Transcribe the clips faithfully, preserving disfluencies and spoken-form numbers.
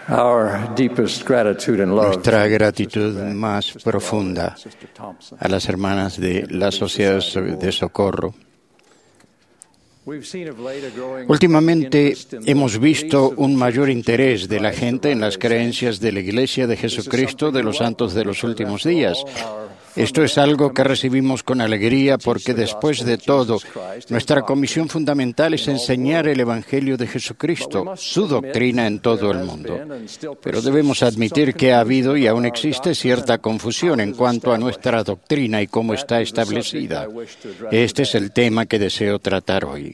Our deepest gratitude and love Nuestra gratitud más profunda a las hermanas de la Sociedad de Socorro. Últimamente hemos visto un mayor interés de la gente en las creencias de la Iglesia de Jesucristo de los Santos de los Últimos Días. Esto es algo que recibimos con alegría porque, después de todo, nuestra comisión fundamental es enseñar el Evangelio de Jesucristo, su doctrina en todo el mundo. Pero debemos admitir que ha habido y aún existe cierta confusión en cuanto a nuestra doctrina y cómo está establecida. Este es el tema que deseo tratar hoy.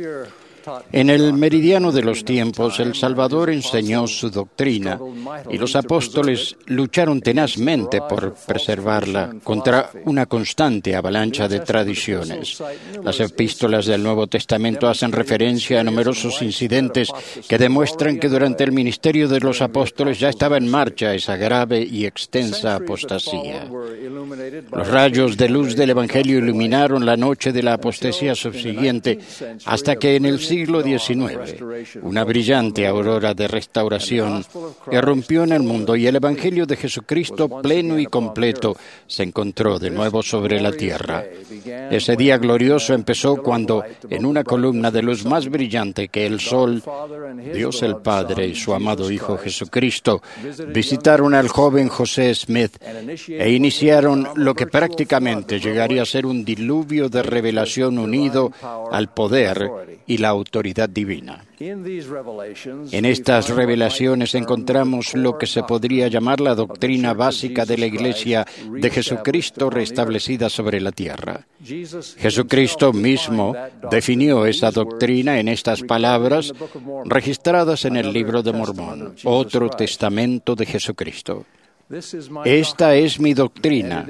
En el meridiano de los tiempos, el Salvador enseñó su doctrina y los apóstoles lucharon tenazmente por preservarla contra una constante avalancha de tradiciones. Las epístolas del Nuevo Testamento hacen referencia a numerosos incidentes que demuestran que durante el ministerio de los apóstoles ya estaba en marcha esa grave y extensa apostasía. Los rayos de luz del Evangelio iluminaron la noche de la apostasía subsiguiente hasta que en el siglo diecinueve, una brillante aurora de restauración irrumpió en el mundo y el Evangelio de Jesucristo pleno y completo se encontró de nuevo sobre la tierra. Ese día glorioso empezó cuando, en una columna de luz más brillante que el sol, Dios el Padre y su amado Hijo Jesucristo visitaron al joven José Smith e iniciaron lo que prácticamente llegaría a ser un diluvio de revelación unido al poder y la autoridad divina. En estas revelaciones encontramos lo que se podría llamar la doctrina básica de la Iglesia de Jesucristo restablecida sobre la tierra. Jesucristo mismo definió esa doctrina en estas palabras registradas en el Libro de Mormón, otro testamento de Jesucristo. Esta es mi doctrina,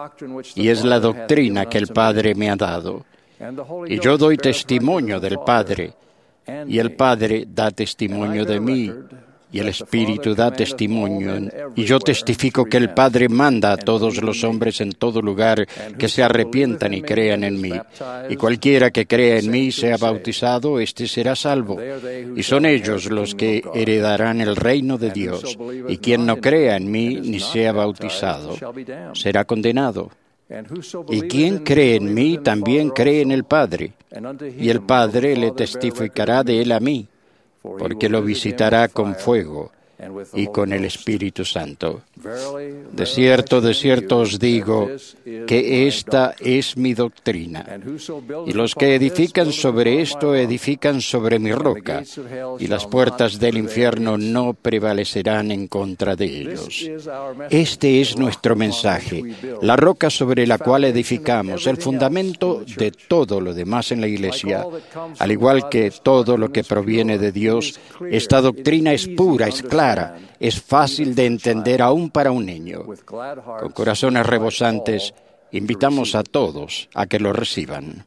y es la doctrina que el Padre me ha dado. Y yo doy testimonio del Padre, y el Padre da testimonio de mí, y el Espíritu da testimonio. Y yo testifico que el Padre manda a todos los hombres en todo lugar que se arrepientan y crean en mí. Y cualquiera que crea en mí y sea bautizado, éste será salvo. Y son ellos los que heredarán el reino de Dios. Y quien no crea en mí ni sea bautizado, será condenado. Y quien cree en mí también cree en el Padre, y el Padre le testificará de él a mí, porque lo visitará con fuego y con el Espíritu Santo. De cierto, de cierto os digo que esta es mi doctrina. Y los que edifican sobre esto edifican sobre mi roca, y las puertas del infierno no prevalecerán en contra de ellos. Este es nuestro mensaje, la roca sobre la cual edificamos, el fundamento de todo lo demás en la Iglesia. Al igual que todo lo que proviene de Dios, esta doctrina es pura, es clara, es fácil de entender aún para un niño. Con corazones rebosantes, invitamos a todos a que lo reciban.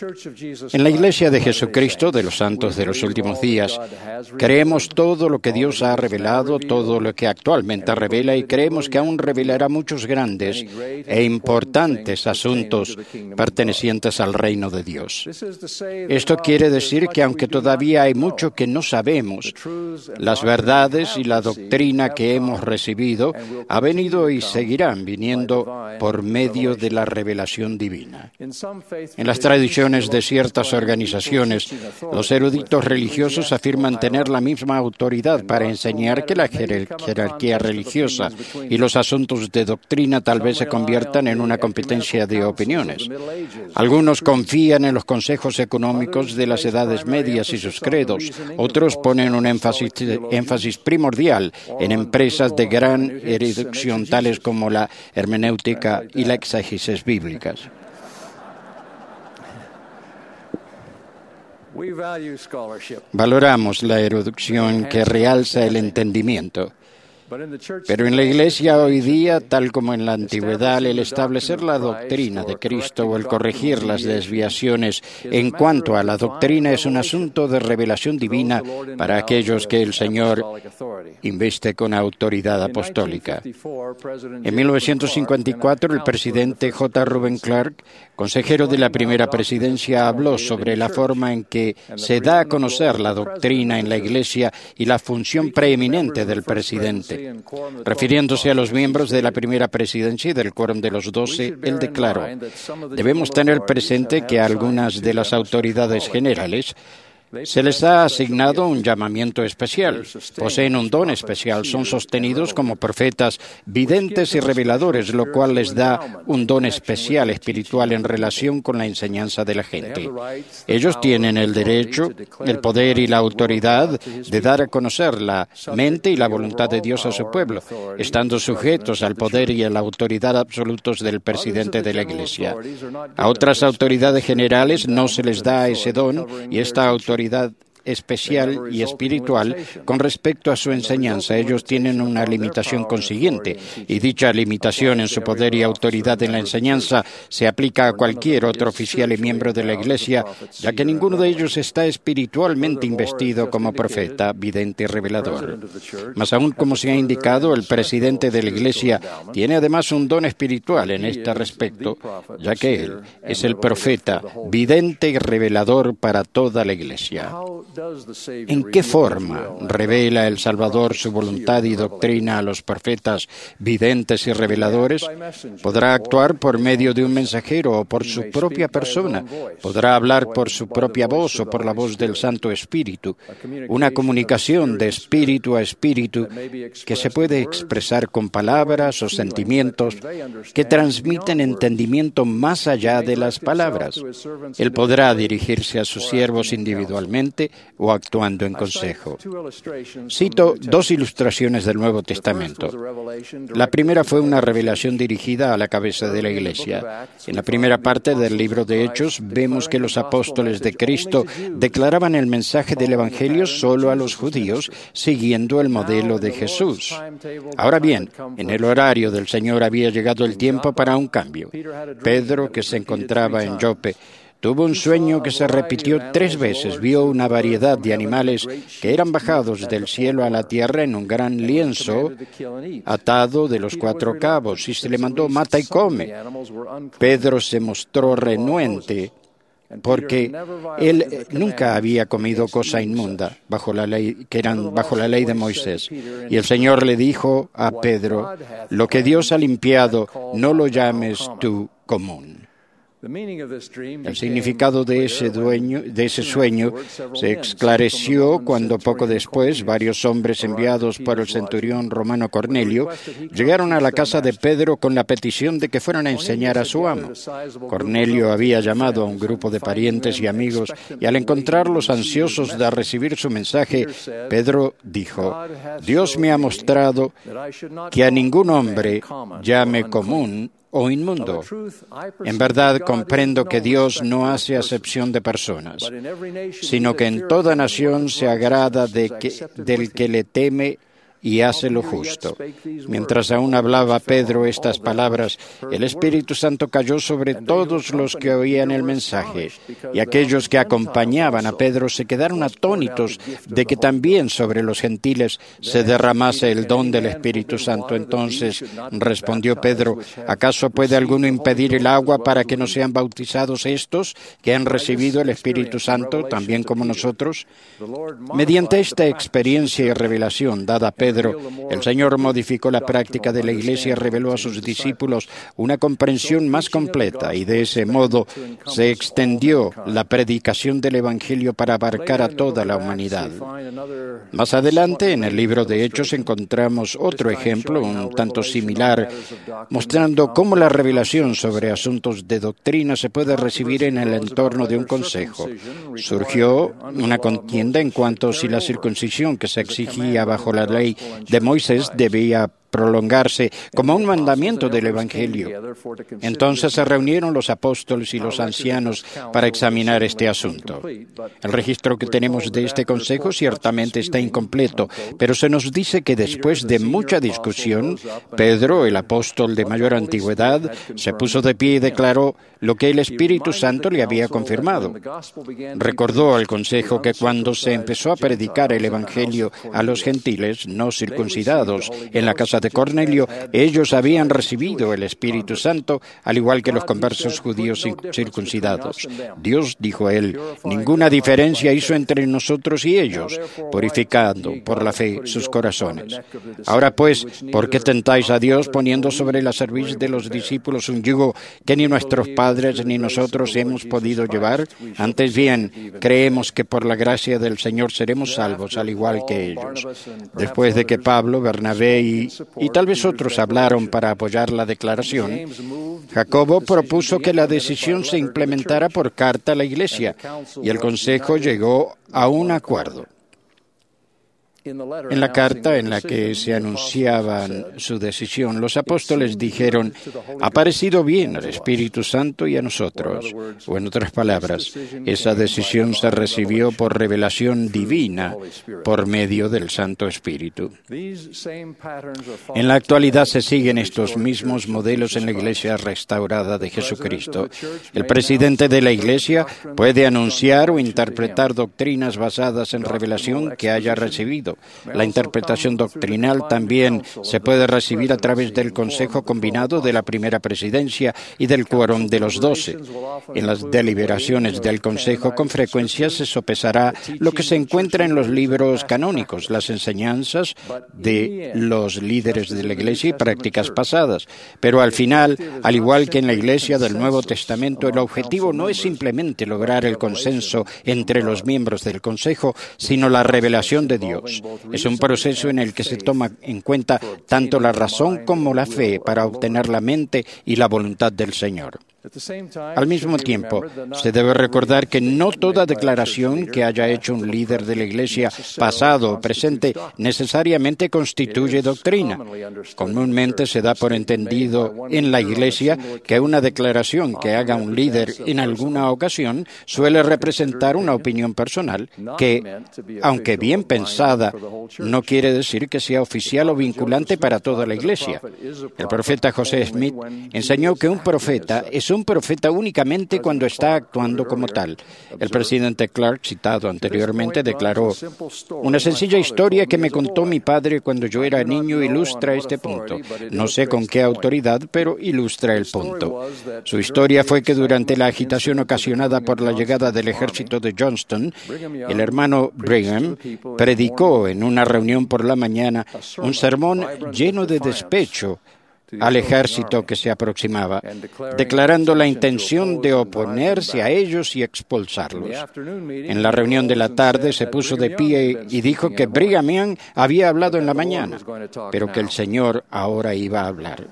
En la Iglesia de Jesucristo de los Santos de los Últimos Días, creemos todo lo que Dios ha revelado, todo lo que actualmente revela, y creemos que aún revelará muchos grandes e importantes asuntos pertenecientes al reino de Dios. Esto quiere decir que aunque todavía hay mucho que no sabemos, las verdades y la doctrina que hemos recibido ha venido y seguirán viniendo por medio de la revelación divina. En las tradiciones de ciertas organizaciones, los eruditos religiosos afirman tener la misma autoridad para enseñar que la jerarquía religiosa y los asuntos de doctrina tal vez se conviertan en una competencia de opiniones. Algunos confían en los consejos económicos de las edades medias y sus credos. Otros ponen un énfasis, énfasis primordial en empresas de gran erudición tales como la hermenéutica y la exégesis bíblicas. Valoramos la erudición que realza el entendimiento Pero en la Iglesia hoy día, tal como en la antigüedad, el establecer la doctrina de Cristo o el corregir las desviaciones en cuanto a la doctrina es un asunto de revelación divina para aquellos que el Señor inviste con autoridad apostólica. En mil novecientos cincuenta y cuatro, el presidente J. Reuben Clark, consejero de la primera presidencia, habló sobre la forma en que se da a conocer la doctrina en la Iglesia y la función preeminente del presidente. Refiriéndose a los miembros de la primera presidencia y del quórum de los doce, él declaró: debemos tener presente que algunas de las autoridades generales se les ha asignado un llamamiento especial, poseen un don especial, son sostenidos como profetas, videntes y reveladores, lo cual les da un don especial espiritual en relación con la enseñanza de la gente. Ellos tienen el derecho, el poder y la autoridad de dar a conocer la mente y la voluntad de Dios a su pueblo, estando sujetos al poder y a la autoridad absolutos del presidente de la Iglesia. A otras autoridades generales no se les da ese don y esta autoridad especial y espiritual con respecto a su enseñanza. Ellos tienen una limitación consiguiente, y dicha limitación en su poder y autoridad en la enseñanza se aplica a cualquier otro oficial y miembro de la Iglesia, ya que ninguno de ellos está espiritualmente investido como profeta, vidente y revelador. Mas aún, como se ha indicado, el presidente de la Iglesia tiene además un don espiritual en este respecto, ya que él es el profeta, vidente y revelador para toda la Iglesia. ¿En qué forma revela el Salvador su voluntad y doctrina a los profetas, videntes y reveladores? Podrá actuar por medio de un mensajero o por su propia persona. Podrá hablar por su propia voz o por la voz del Santo Espíritu. Una comunicación de espíritu a espíritu que se puede expresar con palabras o sentimientos que transmiten entendimiento más allá de las palabras. Él podrá dirigirse a sus siervos individualmente o actuando en consejo. Cito dos ilustraciones del Nuevo Testamento. La primera fue una revelación dirigida a la cabeza de la Iglesia. En la primera parte del libro de Hechos vemos que los apóstoles de Cristo declaraban el mensaje del Evangelio solo a los judíos, siguiendo el modelo de Jesús. Ahora bien, en el horario del Señor había llegado el tiempo para un cambio. Pedro, que se encontraba en Jope, tuvo un sueño que se repitió tres veces. Vio una variedad de animales que eran bajados del cielo a la tierra en un gran lienzo atado de los cuatro cabos, y se le mandó: mata y come. Pedro se mostró renuente porque él nunca había comido cosa inmunda bajo la ley, que eran bajo la ley de Moisés. Y el Señor le dijo a Pedro: lo que Dios ha limpiado, no lo llames tú común. El significado de ese, dueño, de ese sueño se esclareció cuando poco después varios hombres enviados por el centurión romano Cornelio llegaron a la casa de Pedro con la petición de que fueran a enseñar a su amo. Cornelio había llamado a un grupo de parientes y amigos, y al encontrarlos ansiosos de recibir su mensaje, Pedro dijo: Dios me ha mostrado que a ningún hombre llame común o inmundo. En verdad comprendo que Dios no hace acepción de personas, sino que en toda nación se agrada de que, del que le teme y hace lo justo. Mientras aún hablaba Pedro estas palabras, el Espíritu Santo cayó sobre todos los que oían el mensaje, y aquellos que acompañaban a Pedro se quedaron atónitos de que también sobre los gentiles se derramase el don del Espíritu Santo. Entonces respondió Pedro: ¿acaso puede alguno impedir el agua para que no sean bautizados estos que han recibido el Espíritu Santo también como nosotros? Mediante esta experiencia y revelación dada a Pedro, Pedro, el Señor modificó la práctica de la Iglesia y reveló a sus discípulos una comprensión más completa, y de ese modo se extendió la predicación del Evangelio para abarcar a toda la humanidad. Más adelante, en el libro de Hechos, encontramos otro ejemplo, un tanto similar, mostrando cómo la revelación sobre asuntos de doctrina se puede recibir en el entorno de un consejo. Surgió una contienda en cuanto a si la circuncisión que se exigía bajo la ley de Moisés debía prolongarse como un mandamiento del Evangelio. Entonces se reunieron los apóstoles y los ancianos para examinar este asunto. El registro que tenemos de este consejo ciertamente está incompleto, pero se nos dice que después de mucha discusión, Pedro, el apóstol de mayor antigüedad, se puso de pie y declaró lo que el Espíritu Santo le había confirmado. Recordó al consejo que cuando se empezó a predicar el Evangelio a los gentiles no circuncidados en la casa de Cornelio, ellos habían recibido el Espíritu Santo, al igual que los conversos judíos circuncidados. Dios, dijo él, ninguna diferencia hizo entre nosotros y ellos, purificando por la fe sus corazones. Ahora pues, ¿por qué tentáis a Dios poniendo sobre la cerviz de los discípulos un yugo que ni nuestros padres ni nosotros hemos podido llevar? Antes bien, creemos que por la gracia del Señor seremos salvos, al igual que ellos. Después de que Pablo, Bernabé y, y tal vez otros hablaron para apoyar la declaración, Jacobo propuso que la decisión se implementara por carta a la Iglesia, y el Consejo llegó a un acuerdo. En la carta en la que se anunciaban su decisión, los apóstoles dijeron, ha parecido bien al Espíritu Santo y a nosotros. O en otras palabras, esa decisión se recibió por revelación divina por medio del Santo Espíritu. En la actualidad se siguen estos mismos modelos en la Iglesia restaurada de Jesucristo. El presidente de la Iglesia puede anunciar o interpretar doctrinas basadas en revelación que haya recibido. La interpretación doctrinal también se puede recibir a través del Consejo Combinado de la Primera Presidencia y del Quórum de los Doce. En las deliberaciones del Consejo con frecuencia se sopesará lo que se encuentra en los libros canónicos, las enseñanzas de los líderes de la Iglesia y prácticas pasadas. Pero al final, al igual que en la Iglesia del Nuevo Testamento, el objetivo no es simplemente lograr el consenso entre los miembros del Consejo, sino la revelación de Dios. Es un proceso en el que se toma en cuenta tanto la razón como la fe para obtener la mente y la voluntad del Señor. Al mismo tiempo, se debe recordar que no toda declaración que haya hecho un líder de la Iglesia, pasado o presente, necesariamente constituye doctrina. Comúnmente se da por entendido en la Iglesia que una declaración que haga un líder en alguna ocasión suele representar una opinión personal que, aunque bien pensada, no quiere decir que sea oficial o vinculante para toda la Iglesia. El profeta José Smith enseñó que un profeta es un profeta únicamente cuando está actuando como tal. El presidente Clark, citado anteriormente, declaró: una sencilla historia que me contó mi padre cuando yo era niño ilustra este punto. No sé con qué autoridad, pero ilustra el punto. Su historia fue que durante la agitación ocasionada por la llegada del ejército de Johnston, el hermano Brigham predicó en una reunión por la mañana un sermón lleno de despecho al ejército que se aproximaba, declarando la intención de oponerse a ellos y expulsarlos. En la reunión de la tarde se puso de pie y dijo que Brigham Young había hablado en la mañana, pero que el Señor ahora iba a hablar.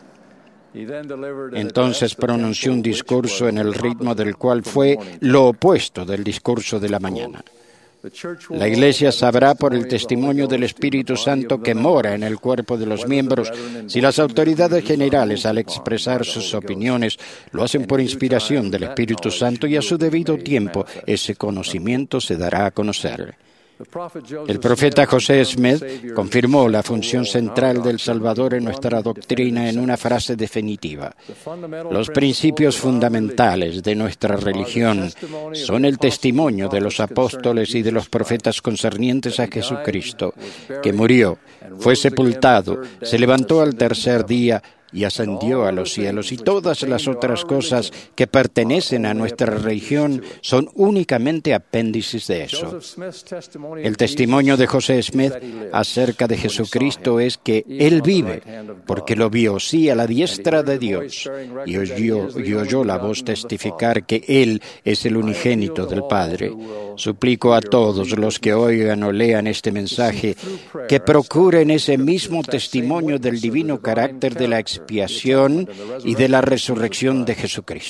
Entonces pronunció un discurso en el ritmo del cual fue lo opuesto del discurso de la mañana. La Iglesia sabrá por el testimonio del Espíritu Santo que mora en el cuerpo de los miembros si las autoridades generales, al expresar sus opiniones, lo hacen por inspiración del Espíritu Santo, y a su debido tiempo ese conocimiento se dará a conocer. El profeta José Smith confirmó la función central del Salvador en nuestra doctrina en una frase definitiva: los principios fundamentales de nuestra religión son el testimonio de los apóstoles y de los profetas concernientes a Jesucristo, que murió, fue sepultado, se levantó al tercer día y ascendió a los cielos, y todas las otras cosas que pertenecen a nuestra religión son únicamente apéndices de eso. El testimonio de José Smith acerca de Jesucristo es que Él vive, porque lo vio, sí, a la diestra de Dios, y oyó, y oyó la voz testificar que Él es el unigénito del Padre. Suplico a todos los que oigan o lean este mensaje que procuren ese mismo testimonio del divino carácter de la expiación y de la resurrección de Jesucristo.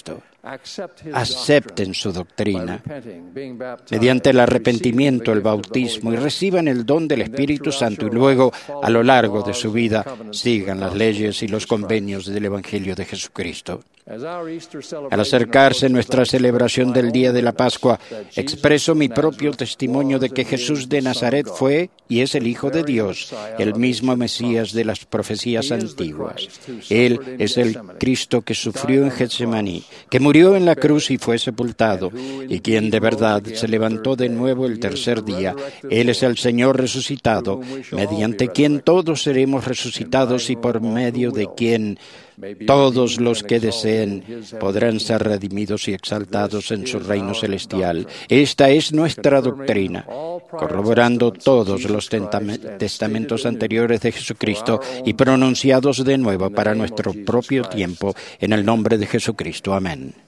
acepten su doctrina mediante el arrepentimiento, el bautismo y reciban el don del Espíritu Santo y luego, a lo largo de su vida, sigan las leyes y los convenios del Evangelio de Jesucristo. Al acercarse nuestra celebración del día de la Pascua, expreso mi propio testimonio de que Jesús de Nazaret fue y es el Hijo de Dios, el mismo Mesías de las profecías antiguas. Él es el Cristo que sufrió en Getsemaní, que murió en la cruz y fue sepultado, y quien de verdad se levantó de nuevo el tercer día. Él es el Señor resucitado, mediante quien todos seremos resucitados y por medio de quien todos los que deseen podrán ser redimidos y exaltados en su reino celestial. Esta es nuestra doctrina, corroborando todos los testamentos anteriores de Jesucristo y pronunciados de nuevo para nuestro propio tiempo, en el nombre de Jesucristo. Amén.